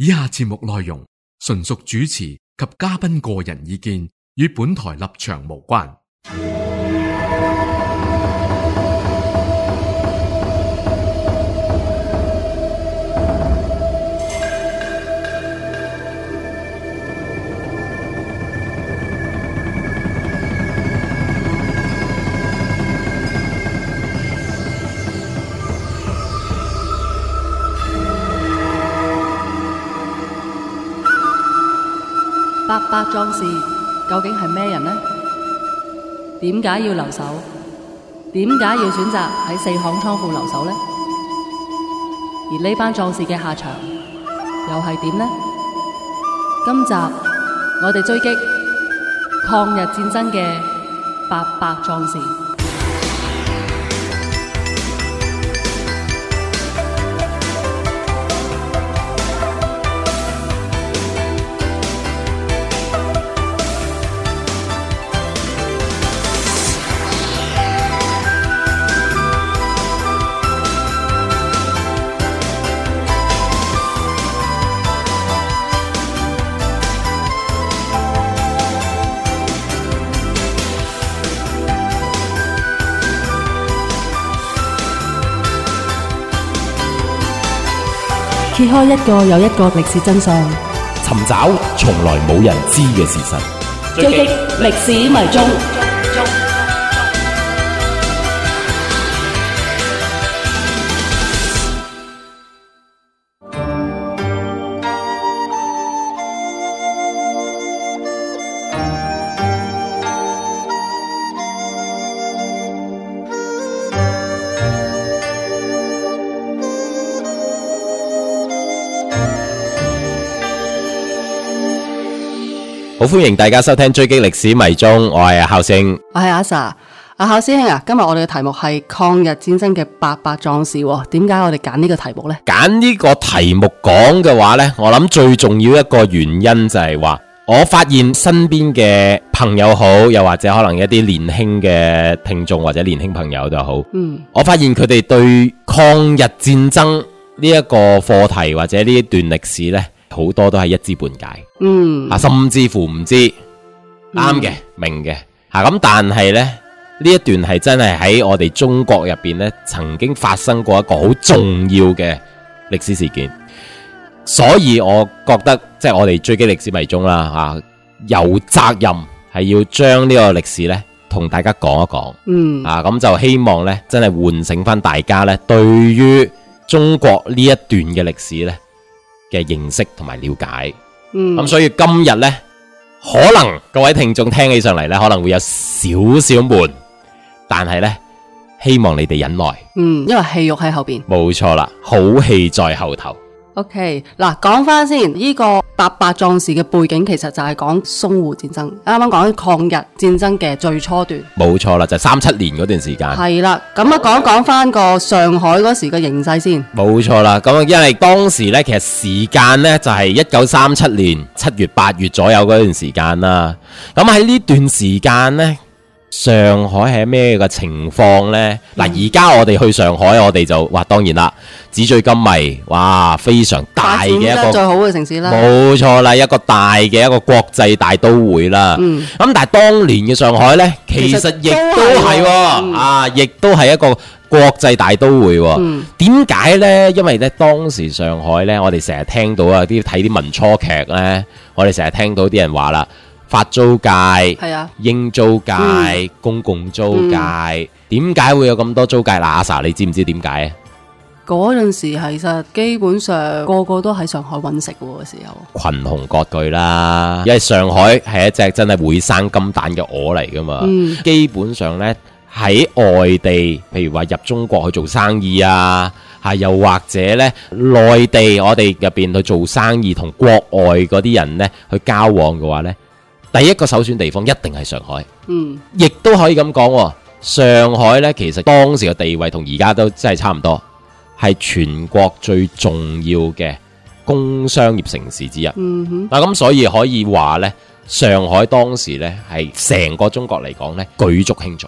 以下節目內容純屬主持及嘉賓個人意見，與本台立場無關。 八百壯士究竟係咩人呢？點解要留守？點解要選擇喺四行倉庫留守呢？而呢班壯士嘅下場又係點呢？今集我哋追擊抗日戰爭嘅八百壯士。揭開一個又一個歷史真相， 尋找從來冇人知嘅事實， 追擊歷史迷蹤。 好歡迎大家收聽追擊歷史迷蹤，我係孝星， 我係阿 Sa。阿孝師兄啊，今日我哋嘅題目係抗日戰爭嘅八百壯士。點解我哋揀呢個題目呢？ 揀呢個題目講嘅話呢，我諗最重要一個原因就係話，我發現身邊嘅朋友好，又或者可能一啲年輕嘅聽眾或者年輕朋友都好，我發現佢哋對抗日戰爭呢一個課題或者呢一段歷史呢，好多都係一知半解，甚至乎唔知，啱嘅，明嘅，咁但係呢，呢一段係真係喺我哋中國入邊呢曾經發生過一個好重要嘅歷史事件，所以我覺得即係我哋追擊歷史迷蹤啦，有責任係要將呢個歷史呢同大家講一講，咁就希望呢真係喚醒翻大家呢對於中國呢一段嘅歷史呢嘅認識同埋了解，咁所以今日呢，可能各位聽眾聽起上嚟呢，可能會有少少悶，但係呢，希望你哋忍耐， 因為戲肉喺後邊， 冇錯啦，好戲在後頭。 OK， 嗱，講翻先，呢個八百壯士嘅背景其實就係講淞滬戰爭，啱啱講抗日戰爭嘅最初段， 冇錯啦，就係37年嗰段時間。 係啦，咁講翻個上海嗰時嘅形勢先。 冇錯啦，咁因為當時呢，其實時間呢就係1937年7月8月左右嗰段時間啦。咁喺呢段時間呢，上海係咩嘅情況呢？嗱，而家我哋去上海，我哋就話當然啦，紙醉金迷，哇，非常大嘅一個最好嘅城市啦， 冇錯啦，一個大嘅一個國際大都會啦。咁但係當年嘅上海呢，其實亦都係亦都係一個國際大都會。點解呢？因為呢，當時上海呢，我哋成日聽到啊，睇啲民初劇呢，我哋成日聽到啲人話啦。法租界、英租界、公共租界，點解會有咁多租界？阿 Sa，你知唔知點解啊？ 嗰陣時其實基本上個個都喺上海揾食嘅時候， 群雄割據啦，因為上海係一隻真係會生金蛋嘅鵝嚟噶嘛。基本上呢，喺外地，譬如話入中國去做生意啊，又或者呢內地我哋入邊去做生意，同國外嗰啲人呢去交往嘅話呢，第一個首選地方一定係上海，亦都可以咁講，上海呢，其實當時嘅地位同而家都真係差唔多，係全國最重要嘅工商業城市之一。咁所以可以話呢，上海當時呢係成個中國嚟講呢舉足輕重。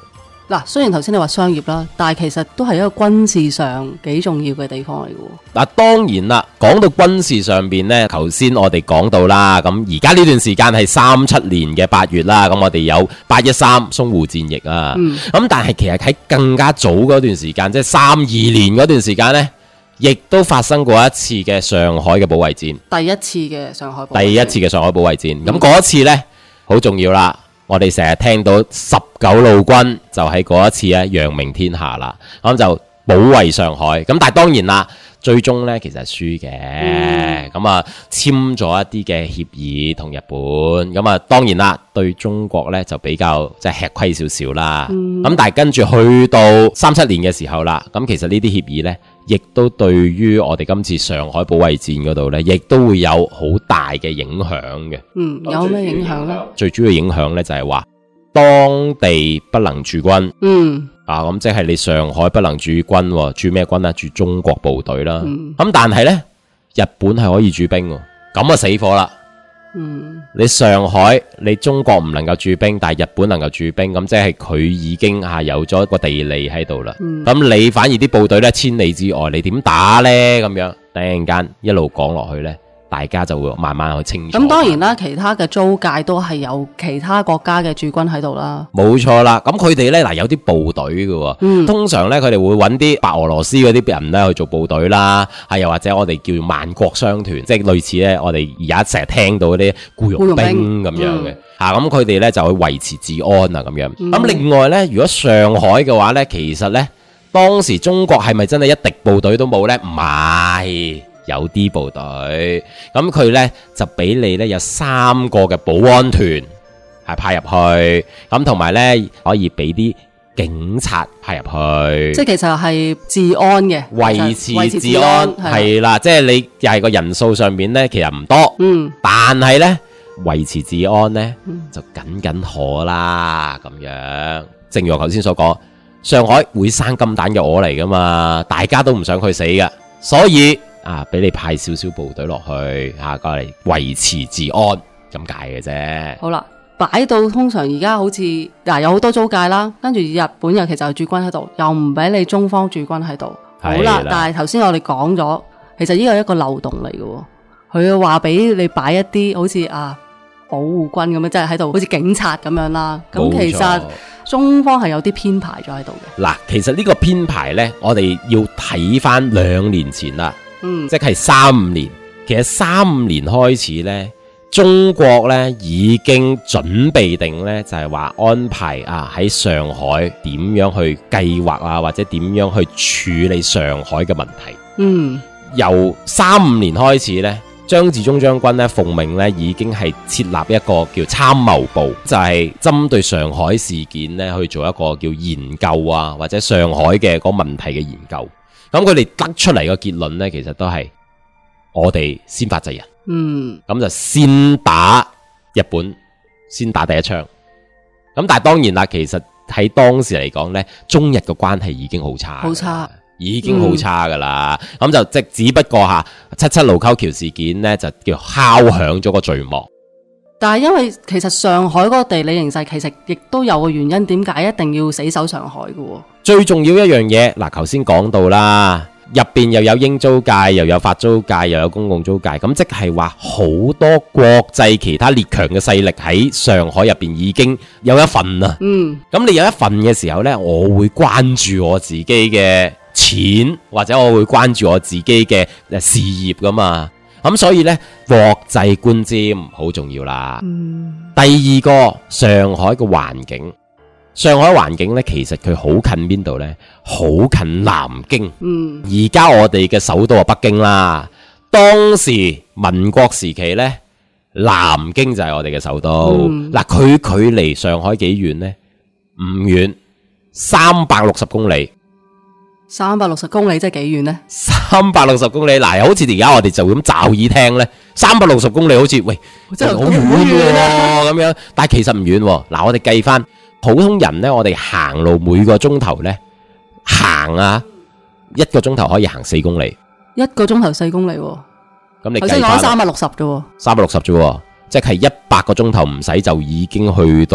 嗱，雖然頭先你話商業啦，但係其實都係一個軍事上幾重要嘅地方嚟嘅。 嗱，當然啦，講到軍事上邊呢，頭先我哋講到啦，咁而家呢段時間係37年嘅8月啦，咁我哋有813淞滬戰役啊，咁但係其實喺更加早嗰段時間，即係32年嗰段時間呢，亦都發生過一次嘅上海嘅保衛戰， 第一次嘅上海保衛戰， 第一次嘅上海保衛戰，咁嗰一次呢，好重要啦。我哋成日聽到19路軍就喺嗰一次咧揚名天下啦，咁就保衛上海。咁但係當然啦，最終呢其實係輸嘅。咁啊簽咗一啲嘅協議同日本，咁啊當然啦對中國呢就比較即係吃虧少少啦。咁但係跟住去到37年嘅時候啦，咁其實呢啲協議呢，亦都對於我哋今次上海保衛戰嗰度呢，亦都會有好大嘅影響嘅。 有咩影響呢？ 最主要影響呢，就係話當地不能駐軍。咁即係你上海不能駐軍，駐咩軍啊？駐中國部隊啦。咁但係呢，日本係可以駐兵，咁啊死火啦。你上海你中國唔能夠駐兵，但係日本能夠駐兵，咁即係佢已經有咗一個地利喺度啦。咁你反而啲部隊呢，千里之外，你點打呢？咁樣突然間一路講落去呢，大家就會慢慢去清楚。 咁當然啦，其他嘅租界都係有其他國家嘅駐軍喺度啦。 冇錯啦，咁佢哋呢，嗱有啲部隊嘅，通常呢，佢哋會揾啲白俄羅斯嗰啲人呢去做部隊啦，又或者我哋叫萬國商團，即係類似呢，我哋而家成日聽到嗰啲僱傭兵咁樣嘅，咁佢哋呢就去維持治安啊咁樣。咁另外呢，如果上海嘅話呢，其實呢，當時中國係咪真係一滴部隊都冇呢？唔係。有啲部隊，咁佢呢就俾你呢有3個嘅保安團係派入去，咁同埋呢可以俾啲警察派入去， 即係其實係治安嘅， 維持治安係啦，即係你又係個人數上面呢其實唔多，但係呢維持治安呢就僅可啦咁樣。正如我頭先所講，上海會生金蛋嘅鵝嚟噶嘛，大家都唔想佢死噶，所以俾你派少少部隊落去過嚟維持治安咁解嘅啫。 好啦，擺到通常而家好似有好多租界啦，跟住日本尤其就係駐軍喺度，又唔俾你中方駐軍喺度。好啦，但係頭先我哋講咗，其實呢個係一個漏洞嚟嘅，佢話俾你擺一啲好似保護軍咁樣，即係喺度好似警察咁樣啦。咁其實中方係有啲編排咗喺度嘅。嗱， 其實呢個編排呢，我哋要睇翻2年前啦。即係35年，其實35年開始呢，中國呢已經準備定呢，就係話安排喺上海點樣去計劃或者點樣去處理上海嘅問題。由35年開始呢，張治中將軍呢奉命呢已經係設立一個叫參謀部，就係針對上海事件呢去做一個叫研究或者上海嘅嗰問題嘅研究。咁佢哋得出嚟嘅結論呢，其實都係我哋先發制人。咁就先打日本，先打第一槍。咁但係當然啦，其實喺當時嚟講呢，中日嘅關係已經好差，已經好差噶啦。咁就只不過77盧溝橋事件呢，就叫敲響咗個序幕。 但係因為其實上海嗰個地理形勢，其實亦都有個原因，點解一定要死守上海嘅？ 最重要一樣嘢，頭先講到啦，入邊又有英租界，又有法租界，又有公共租界，咁即係話好多國際其他列強嘅勢力喺上海入邊已經有一份啦。咁你有一份嘅時候呢，我會關注我自己嘅錢，或者我會關注我自己嘅事業噶嘛。咁所以呢，國際觀瞻好重要啦。第二個，上海嘅環境，上海環境呢，其實佢好近邊度呢？好近南京。而家我哋嘅首都係北京啦。當時民國時期呢，南京就係我哋嘅首都。佢距離上海幾遠呢？唔遠，360公里。 360公里即係幾遠呢 ？360公里，嗱，好似而家我哋就咁驟耳聽呢，360公里好似喂真係好遠咁樣，但係其實唔遠。嗱，我哋計翻普通人呢，我哋行路每個鐘頭呢，行1個鐘頭可以行4公里，1個鐘頭4公里。咁你計翻，頭先講360啫，360啫，即係100個鐘頭唔使就已經去到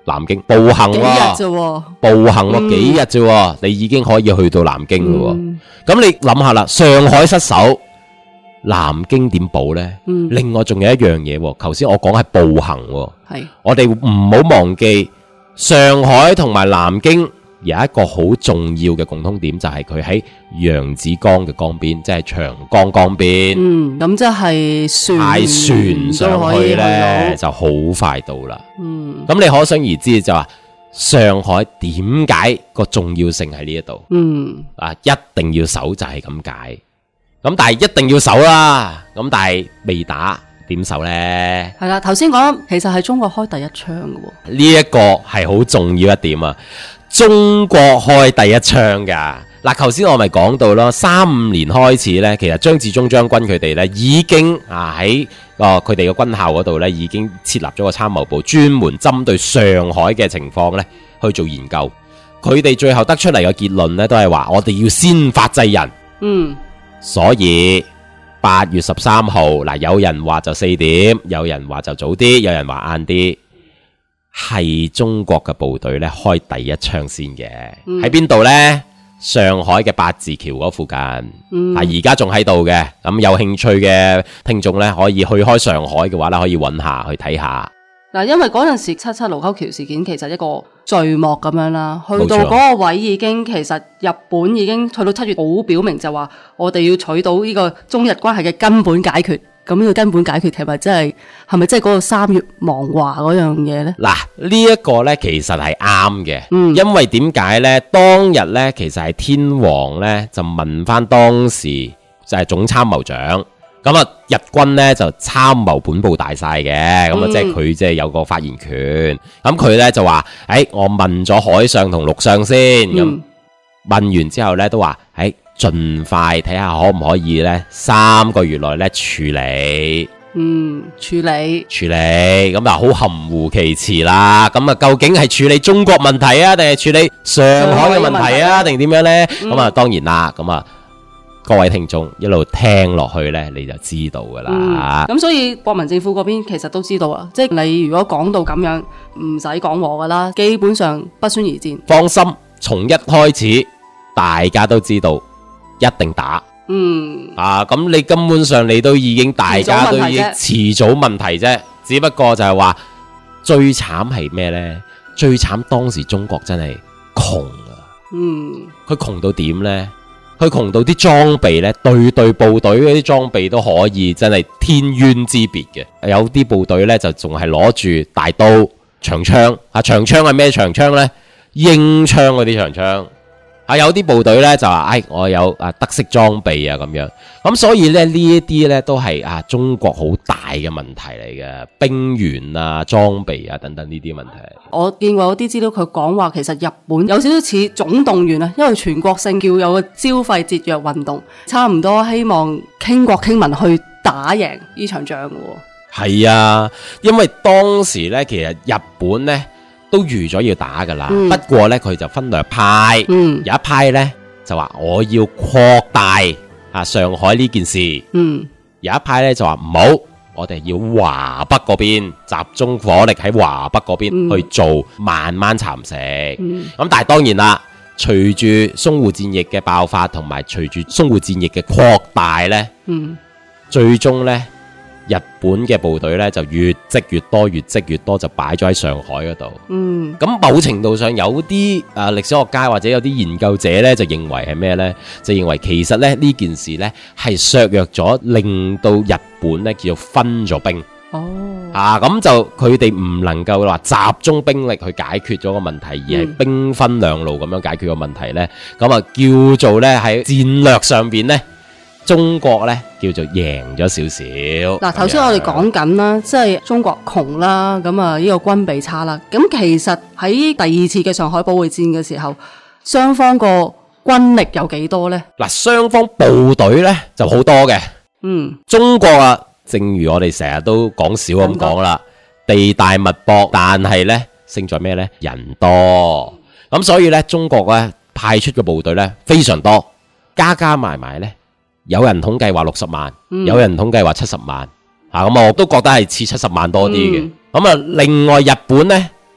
南京步行幾日喎， 啫喎， 步行喎幾日啫喎，你已經可以去到南京嘅喎。咁你諗下啦，上海失守，南京點保呢？另外仲有一樣嘢喎，頭先我講係步行喎， 係我哋唔好忘記上海同埋南京有一個好重要嘅共通點，就係佢喺揚子江嘅江邊，即係長江江邊。 咁即係派船上去呢，就好快到啦。咁你可想而知就話上海點解個重要性喺呢一度？一定要守就係咁解。咁但係一定要守啦。咁但係未打點守呢？ 係啦，頭先講其實係中國開第一槍嘅喎。 呢一個係好重要一點啊！中國開第一槍噶。嗱，頭先我咪講到咯，35年開始呢，其實張自忠將軍佢哋呢已經喺佢哋嘅軍校嗰度呢已經設立咗個參謀部，專門針對上海嘅情況呢去做研究。佢哋最後得出嚟嘅結論呢，都係話我哋要先發制人。所以8月13號，嗱，有人話就4點，有人話就早啲，有人話晏啲，係中國嘅部隊呢開第一槍先嘅。喺邊度呢？上海嘅八字橋嗰附近，而家仲喺度嘅。咁有興趣嘅聽眾呢，可以去開上海嘅話呢，可以揾下去睇下。 嗱，因為嗰陣時7.7盧溝橋事件其實一個序幕咁樣啦，去到冇錯嗰個位已經其實日本已經去到7月好表明就話我哋要取到呢個中日關係嘅根本解決。咁呢個根本解決係咪真係嗰個3月亡華嗰樣嘢呢？ 嗱，呢一個呢其實係啱嘅，因為點解呢？當日呢其實係天皇呢就問翻當時就係總參謀長，咁啊日軍呢就參謀本部大晒嘅，咁啊即係佢即係有個發言權，咁佢呢就話，我問咗海上同陸上先，咁問完之後呢都話，盡快睇下可唔可以呢3個月內呢處理，處理，咁啊好含糊其辭啦。咁啊究竟係處理中國問題啊，定係處理上海嘅問題啊，定點樣呢？咁啊當然啦，咁啊各位聽眾一路聽落去呢，你就知道噶啦。 咁所以國民政府嗰邊其實都知道啊，即係你如果講到咁樣，唔使講和噶啦，基本上不宣而戰。 放心，從一開始大家都知道。一定打，咁你根本上你都已經大家都已經遲早問題啫，只不過就係話最慘係咩呢？最慘當時中國真係窮啊，佢窮到點呢？佢窮到啲裝備呢，對部隊嗰啲裝備都可以真係天淵之別嘅，有啲部隊呢，就仲係攞住大刀、長槍，長槍係咩長槍呢？英槍嗰啲長槍。有啲部隊咧就話，我有德式裝備啊咁樣，咁所以咧呢一啲咧都係中國好大嘅問題嚟嘅，兵員啊、裝備啊等等呢啲問題。 我見過有啲資料，佢講話其實日本有少少似總動員啊，因為全國性叫有個招廢節約運動，差唔多希望傾國傾民去打贏呢場仗嘅。 係啊，因為當時咧其實日本咧都預咗要打噶啦，不過呢，佢就分兩派，有一派呢，就話我要擴大上海呢件事，有一派呢，就話唔好，我哋要華北嗰邊集中火力喺華北嗰邊去做，慢慢蠶食。咁但係當然啦，隨住淞滬戰役嘅爆發同埋隨住淞滬戰役嘅擴大呢，最終呢。日本嘅部隊咧就越積越多，越積越多就擺咗喺上海嗰度。咁某程度上有啲歷史學家或者有啲研究者咧就認為係咩呢？就認為其實咧呢件事咧係削弱咗，令到日本咧叫做分咗兵。咁就佢哋唔能夠話集中兵力去解決咗個問題，而係兵分兩路咁樣解決個問題咧。咁叫做咧喺戰略上邊咧。中國咧叫做贏咗少少。嗱， 頭先我哋講緊啦，即係中國窮啦，咁啊呢個軍備差啦。咁其實喺第二次嘅上海保衛戰嘅時候，雙方個軍力有幾多呢？ 嗱，雙方部隊咧就好多嘅。中國正如我哋成日都講少咁講啦，地大物博，但係咧勝在咩呢？人多。咁所以咧，中國咧派出嘅部隊咧非常多，加埋埋咧。有人統計話60萬，有人統計話70萬，咁我都覺得係似70萬多啲嘅。咁另外日本呢，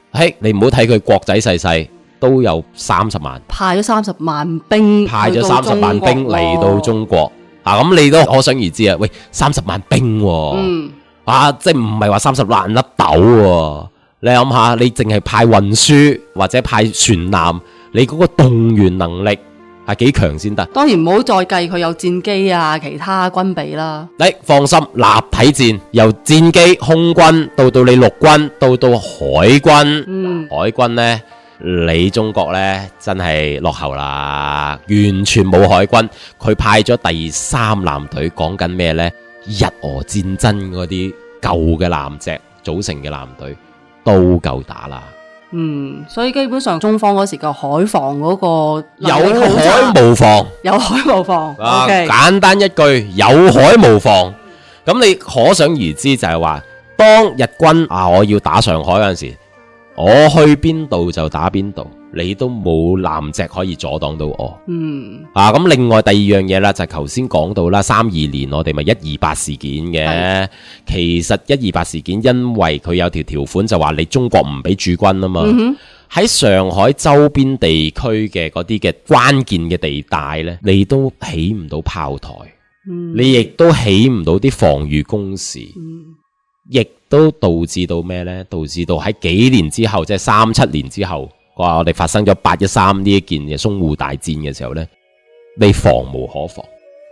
你唔好睇佢國仔細細，都有30萬， 派咗30萬兵， 派咗30萬兵嚟到中國。咁你都可想而知啊！喂，30萬兵喎，即係唔係話30萬粒豆喎？你諗下，你淨係派運輸或者派船艦，你嗰個動員能力係幾強先得？ 當然唔好再計佢有戰機啊，其他軍備啦。 你放心，立體戰由戰機、空軍到你陸軍，到海軍，海軍呢，你中國呢真係落後啦，完全冇海軍。佢派咗第3艦隊，講緊咩呢？日俄戰爭嗰啲舊嘅艦隻組成嘅艦隊都夠打啦。 所以基本上中方嗰時個海防嗰個有海無防， 有海無防。OK， 簡單一句，有海無防。咁你可想而知就係話，當日軍我要打上海嗰陣時，我去邊度就打邊度，你都冇艦隻可以阻擋到我。咁另外第二樣嘢啦，就係頭先講到啦，32年我哋咪128事件嘅。其實128事件因為佢有條款就話你中國唔俾駐軍啊嘛。喺上海周邊地區嘅嗰啲嘅關鍵嘅地帶呢，你都起唔到炮台，你亦都起唔到啲防禦工事。亦都導致到咩呢？導致到喺幾年之後，即係37年之後，我哋發生咗813呢一件嘅淞滬大戰嘅時候呢，你防無可防。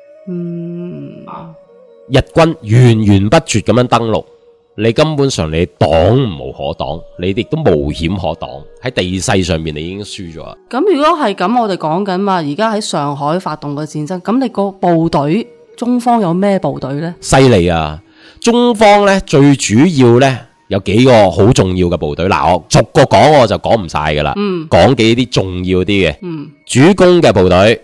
日軍源源不絕咁樣登陸，你根本上你擋無可擋，你亦都無險可擋。喺地勢上面你已經輸咗啦。咁如果係咁，我哋講緊嘛，而家喺上海發動嘅戰爭，咁你個部隊，中方有咩部隊呢？ 犀利啊！中方咧最主要咧有幾個好重要嘅部隊，我逐個講我就講唔晒噶啦，講幾啲重要啲嘅，主攻嘅部隊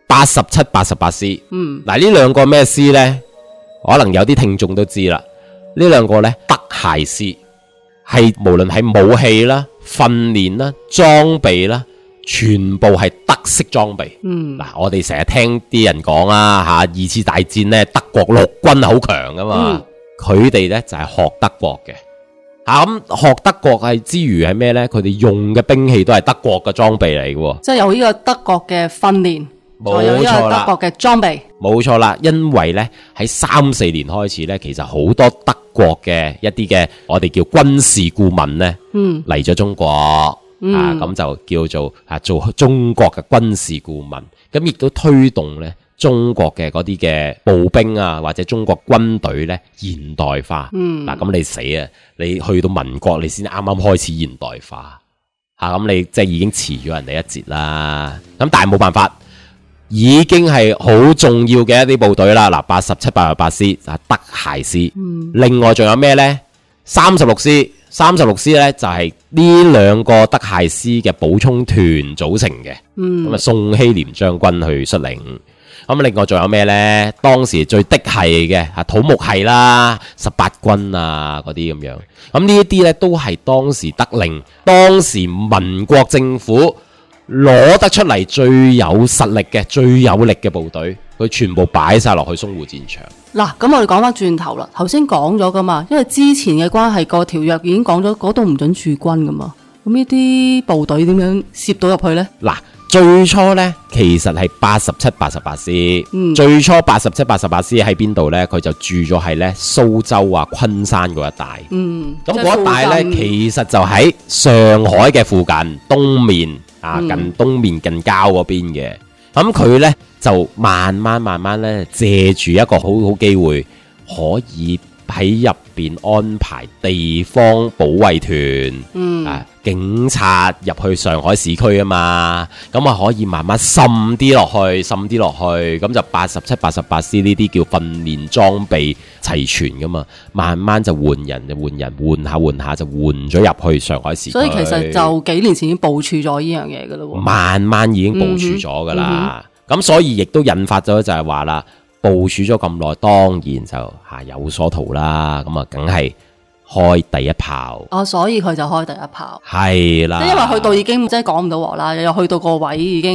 87、88師，呢兩個咩師呢？可能有啲聽眾都知啦，呢兩個呢，德械師係無論係武器啦、訓練啦、裝備啦，全部係德式裝備。我哋成日聽啲人講二次大戰呢，德國陸軍好強噶嘛。佢哋呢就係學德國嘅，咁學德國係之餘係咩呢？佢哋用嘅兵器都係德國嘅裝備嚟嘅， 即係有呢個德國嘅訓練， 冇有呢個錯啦， 德國嘅裝備， 冇錯啦。因為呢喺3-4年開始呢，其實好多德國嘅一啲嘅我哋叫軍事顧問呢嚟咗中國，咁就叫做做中國嘅軍事顧問，咁亦都推動呢中國嘅嗰啲嘅步兵或者中國軍隊呢現代化。咁你死啊！你去到民國你先啱啱開始現代化，咁你即係已經遲咗人哋一截啦。咁但係冇辦法，已經係好重要嘅一啲部隊啦。87、88師德械師，另外仲有咩呢？36師，36師呢就係呢兩個德械師嘅補充團組成嘅。咁宋希濂將軍去率領。咁另外仲有咩呢？當時最的係嘅土木系啦，18軍嗰啲咁樣。咁呢一啲呢都係當時得令，當時民國政府攞得出嚟最有實力嘅、最有力嘅部隊，佢全部擺晒落去淞滬戰場。 咁我哋講翻轉頭啦，頭先講咗噶嘛，因為之前嘅關係個條約已經講咗嗰度唔准駐軍噶嘛。咁呢啲部隊點樣攝到入去呢？ 最初呢，其實係87、88師。最初87、88師喺邊度呢？佢就住咗喺呢蘇州昆山嗰一帶。咁嗰一帶呢，其實就喺上海嘅附近東面近東面近郊嗰邊嘅。咁佢呢，就慢慢呢，借住一個好好機會，可以喺入邊安排地方保衛團，警察入去上海市區啊嘛，咁可以慢慢滲啲落去，咁就87、88師呢啲叫訓練裝備齊全噶嘛，慢慢就換人，換下就換咗入去上海市區。所以其實就幾年前已經部署咗呢樣嘢噶啦， 慢慢已經部署咗噶啦，咁所以亦都引發咗就係話啦。部署咗咁耐，當然就有所圖啦。咁梗係開第一炮。 所以佢就開第一炮。 係啦， 即係因為去到已經即係講唔到鑊啦，又去到個位已經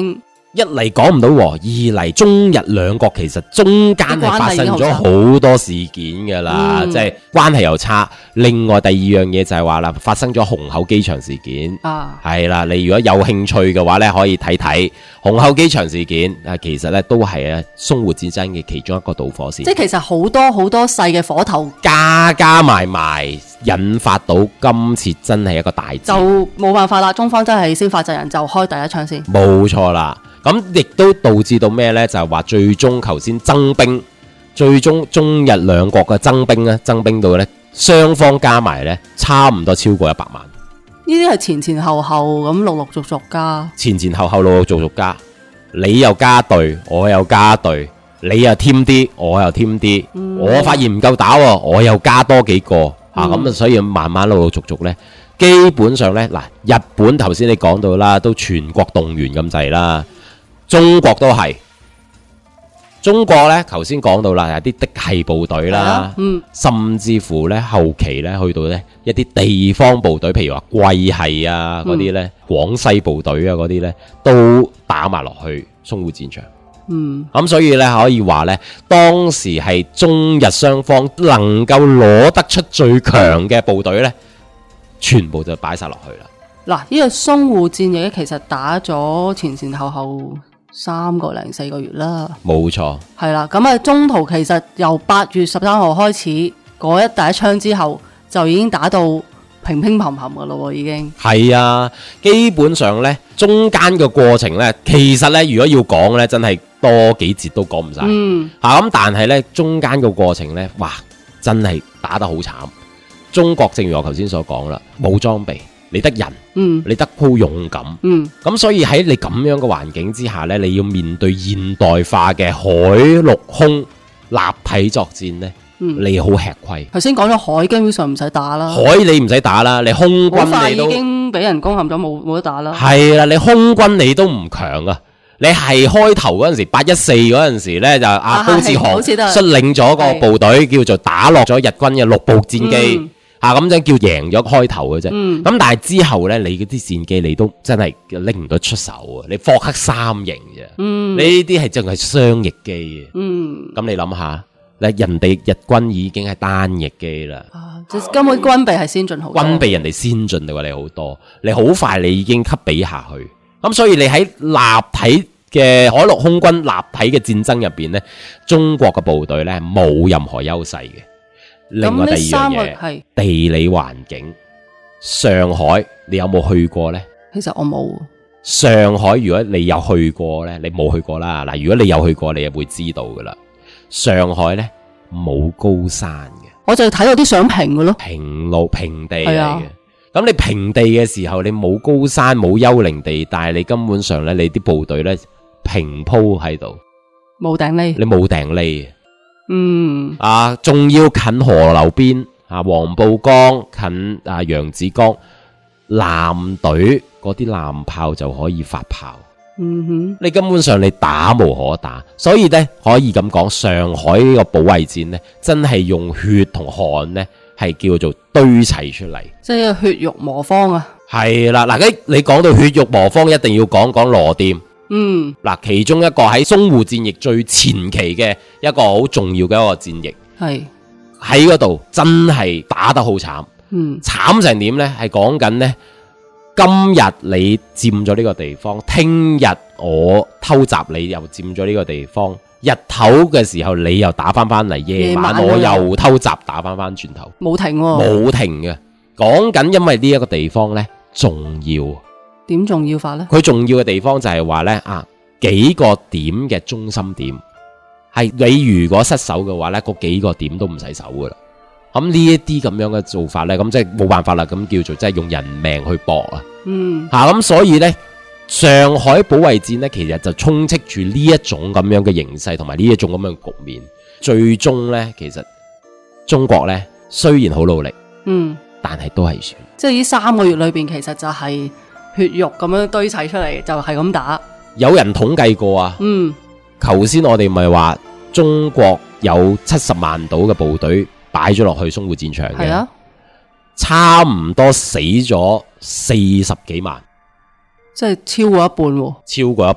一嚟講唔到和，二嚟中日兩國其實中間係發生咗好多事件噶啦，即係關係又差。另外第二樣嘢就係話啦，發生咗虹口機場事件係啦，你如果有興趣嘅話呢，可以睇睇虹口機場事件其實呢都係淞滬戰爭嘅其中一個導火線。 即係其實好多細嘅火頭加埋引發到今次真係一個大戰， 就冇辦法啦。中方真係先發制人，就開第一槍先。 冇錯啦。咁亦都導致到咩呢？就係話最終頭先增兵，最終中日兩國嘅增兵呢，增兵到呢雙方加埋呢差唔多超過100萬。 呢啲係前後咁陸續加， 前後陸續加，你又加隊，我又加隊，你又添啲，我又添啲，我發現唔夠打喎，我又加多幾個咁所以慢慢陸續呢，基本上呢，嗱，日本頭先你講到啦，都全國動員咁滯啦。中國都係，中國呢頭先講到啦，有啲嫡系部隊啦，甚至乎呢後期呢去到呢一啲地方部隊，譬如話桂系啊嗰啲呢，廣西部隊啊嗰啲呢，都打埋落去淞滬戰場。咁所以呢，可以話呢，當時係中日雙方能夠攞得出最強嘅部隊呢，全部就擺晒落去啦。 嗱，呢個淞滬戰役其實打咗前後3個零4個月啦， 冇錯， 係啦。咁中途其實由8月13號開始嗰第一槍之後，就已經打到乒乒乓乓噶咯，已經係啊。基本上呢，中間嘅過程呢，其實呢，如果要講呢，真係多幾節都講唔晒。咁但係呢，中間嘅過程呢，哇，真係打得好慘。中國正如我頭先所講啦，冇裝備。你得人，你得好勇敢，咁所以喺你咁樣嘅環境之下呢，你要面對現代化嘅海陸空立體作戰呢，你好吃虧。 頭先講咗海基本上唔使打啦， 海你唔使打啦，你空軍你都已經俾人攻陷咗，冇得打啦。 係啦，你空軍你都唔強啊！你係開頭嗰陣時814嗰陣時呢，就高志航率領咗個部隊叫做打落咗日軍嘅6部戰機。咁就叫贏咗開頭嘅啫。咁但係之後呢，你嗰啲戰機你都真係拎唔到出手啊！你霍克3型啫，你呢啲係淨係雙翼機啊。咁你諗下，人哋日軍已經係單翼機啦。 根本軍備係先進好多， 軍備人哋先進過你好多，你好快你已經給比下去。咁所以你喺立體嘅海陸空軍立體嘅戰爭入邊呢，中國嘅部隊呢冇任何優勢嘅。另外第二樣嘢，地理環境，上海你有冇去過呢？ 其實我冇。 上海如果你有去過呢，你冇去過啦。嗱，如果你有去過，你就會知道噶啦。上海呢冇高山嘅， 我就睇到啲相平嘅咯， 平路平地嚟嘅。咁你平地嘅時候，你冇高山冇幽靈地帶，你根本上呢，你啲部隊呢平鋪喺度， 冇頂笠， 你冇頂笠。仲要近河流邊黃浦江近揚子江，艦隊嗰啲艦炮就可以發炮。你根本上你打無可打，所以呢，可以咁講，上海呢個保衛戰呢，真係用血同汗呢，係叫做堆砌出嚟， 即係血肉磨坊啊！ 係啦，嗱，你講到血肉磨坊，一定要講講羅店。其中一個喺淞滬戰役最前期嘅一個好重要嘅一個戰役，係喺嗰度真係打得好慘。慘成點呢？係講緊呢，今日你佔咗呢個地方，聽日我偷襲你又佔咗呢個地方，日頭嘅時候你又打翻嚟，夜晚我又偷襲打翻轉頭，冇停喎，冇停嘅。講緊因為呢一個地方呢，重要。 點重要法呢？佢重要嘅地方就係話呢，幾個點嘅中心點，係你如果失守嘅話呢，嗰幾個點都唔使守噶啦。咁呢一啲咁樣嘅做法呢，咁即係冇辦法啦，咁叫做即係用人命去搏啊。咁所以呢，上海保衛戰呢，其實就充斥住呢一種咁樣嘅形勢，同埋呢一種咁樣嘅局面。最終呢，其實中國呢，雖然好努力，但係都係輸。 即係呢3個月裏邊，其實就係血肉咁樣堆砌出嚟，就係咁打。 有人統計過啊，頭先我哋咪話中國有70萬度嘅部隊擺咗落去淞滬戰場嘅，差唔多死咗40幾萬， 即係超過一半喎。 超過一半，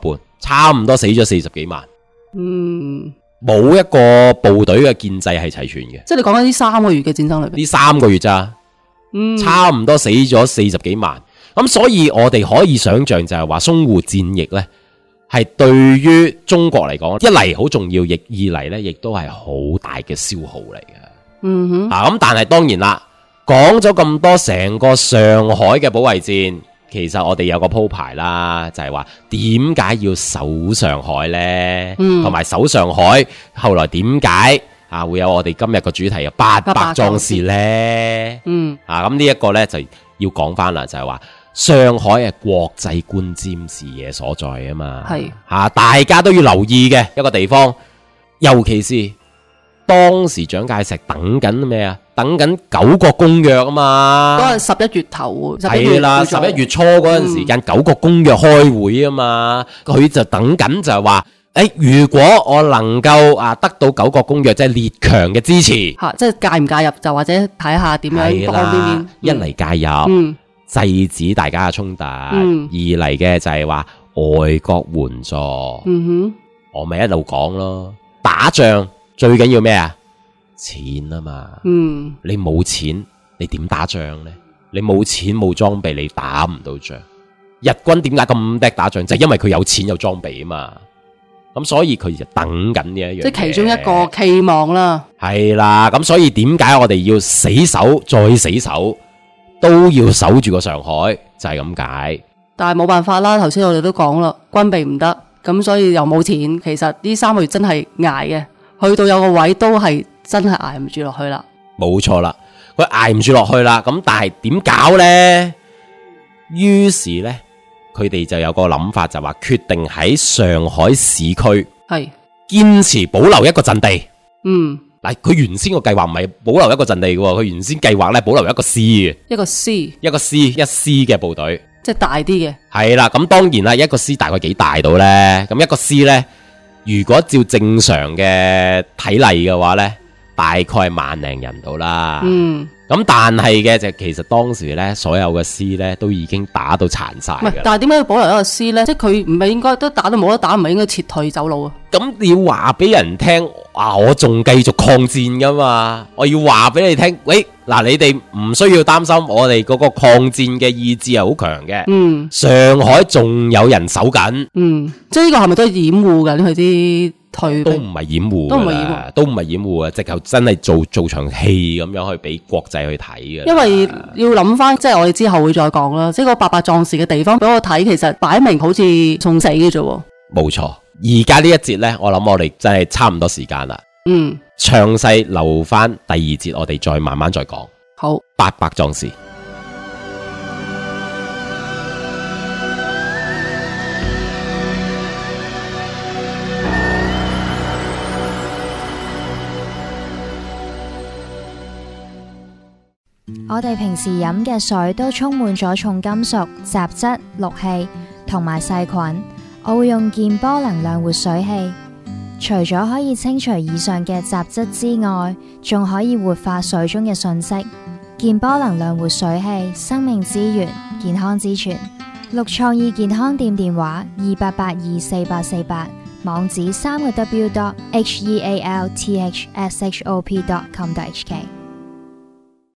差唔多死咗40幾萬， 嗯， 冇一個部隊嘅建制係齊全嘅。 即係你講緊呢3個月嘅戰爭裏邊， 呢3個月咋，差唔多死咗40幾萬。咁所以我哋可以想象就係話淞滬戰役呢，係對於中國嚟講，一嚟好重要，二嚟呢亦都係好大嘅消耗嚟嘅。咁但係當然啦，講咗咁多，成個上海嘅保衛戰，其實我哋有個鋪排啦，就係話點解要守上海呢？同埋守上海，後來點解會有我哋今日個主題嘅800壯士呢？咁呢一個呢，就要講翻啦，就係話上海係國際觀瞻視野所在啊嘛，大家都要留意嘅一個地方，尤其是當時蔣介石等緊咩啊？等緊9個公約啊嘛， 嗰係11月頭， 係啦，11月初嗰陣時間9個公約開會啊嘛，佢就等緊就係話，如果我能夠得到9個公約，即係列強嘅支持， 即係介唔介入，就或者睇下點樣幫邊邊。 一嚟介入，制止大家嘅衝突；二嚟嘅就係話外國援助。我咪一路講咯，打仗最緊要咩啊？錢啊嘛。你冇錢，你點打仗呢？你冇錢冇裝備，你打唔到仗。日軍點解咁叻打仗？就係因為佢有錢有裝備啊嘛。咁所以佢就等緊呢一樣，即係其中一個期望啦。 係啦，咁所以點解我哋要死守再死守，都要守住個上海，就係咁解。 但係冇辦法啦，頭先我哋都講啦，軍備唔得，咁所以又冇錢。其實呢3個月真係捱嘅，去到有個位都係真係捱唔住落去啦。 冇錯啦，佢捱唔住落去啦。咁但係點搞呢？於是呢，佢哋就有個諗法，就話決定喺上海市區係堅持保留一個陣地。嗱，佢原先個計劃唔係保留一個陣地嘅，佢原先計劃咧保留一個師嘅，一師嘅部隊， 即係大啲嘅。係啦，咁當然啦，一個師大概幾大到咧？咁一個師咧，如果照正常嘅體例嘅話咧，大概係10000零人到啦。咁但係嘅就其實當時咧，所有嘅師咧都已經打到殘晒。唔係， 但係點解要保留一個師咧？即係佢唔係應該都打到冇得打，唔係應該撤退走佬啊？ 咁你要話俾人聽，我仲繼續抗戰噶嘛？我要話俾你聽，喂，嗱，你哋唔需要擔心，我哋嗰個抗戰嘅意志係好強嘅。上海仲有人守緊。 即係呢個係咪都係掩護緊佢啲退？ 都唔係掩護，都唔係掩護啊！直頭真係做場戲咁樣去俾國際去睇嘅。因為要諗翻，即係我哋之後會再講啦。即係個800壯士嘅地方俾我睇，其實擺明好似送死嘅啫。 冇錯，而家呢一節呢，我諗我哋真係差唔多時間啦。詳細留翻第2節，我哋再慢慢再講。 好 ，800壯士。 我哋平時飲嘅水都充滿咗重金屬、雜質、氯氣同埋細菌。我會用健波能量活水器，除咗可以清除以上嘅雜質之外，仲可以活化水中嘅信息。健波能量活水器，生命之源，健康之泉。綠創意健康店電話28824848，網址3個W.healthshop.com.hk。